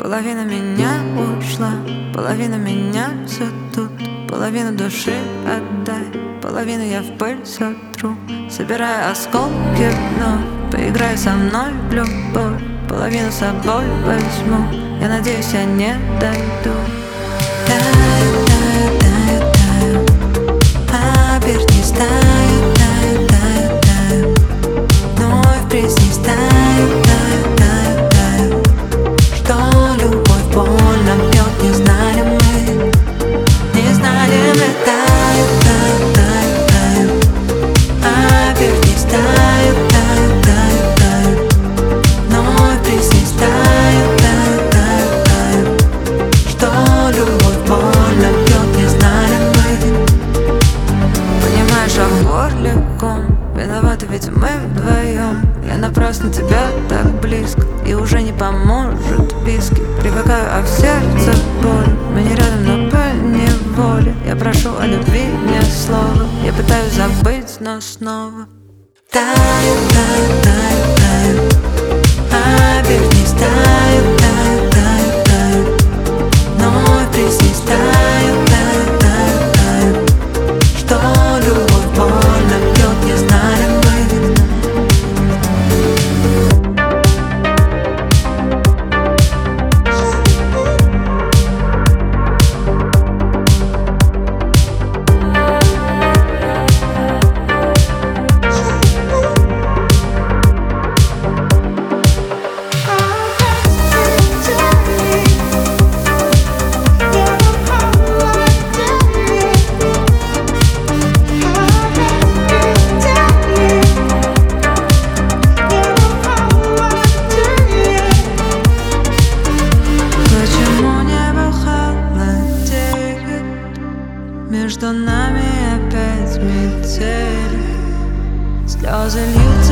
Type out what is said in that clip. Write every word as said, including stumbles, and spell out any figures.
Половина меня ушла, половина меня все тут. Половину души отдай, половину я в пыль сотру. Собирая осколки вновь, поиграй со мной в любовь. Половину с собой возьму, я надеюсь, я не дойду. Таю, таю, таю, таю, обернись, таю, таю, таю, таю. Вновь приснись, таю, таю, таю, таю. Что любовь больно бьет, не знали мы, не знали мы. Таю, таю, таю, таю, обернись, таю, таю, таю, таю. Вновь приснись, таю, таю, таю, таю. Что любовь больно бьет, не знали мы. Понимаешь, а в горле ком, виноваты ведь мы вдвоем. Я напрасно тебя так близко, и уже не поможет виски. Привыкаю, а в сердце боль. Мы не рядом, но по неволе. Я прошу о любви, не слова. Я пытаюсь забыть, но снова таю, таю, таю, таю. Обернись, таю, таю, таю, таю. Вновь приснись, таю, таю, таю, таю. Что любовь больно бьет, не знали мы. Между нами опять метели, слезы льются.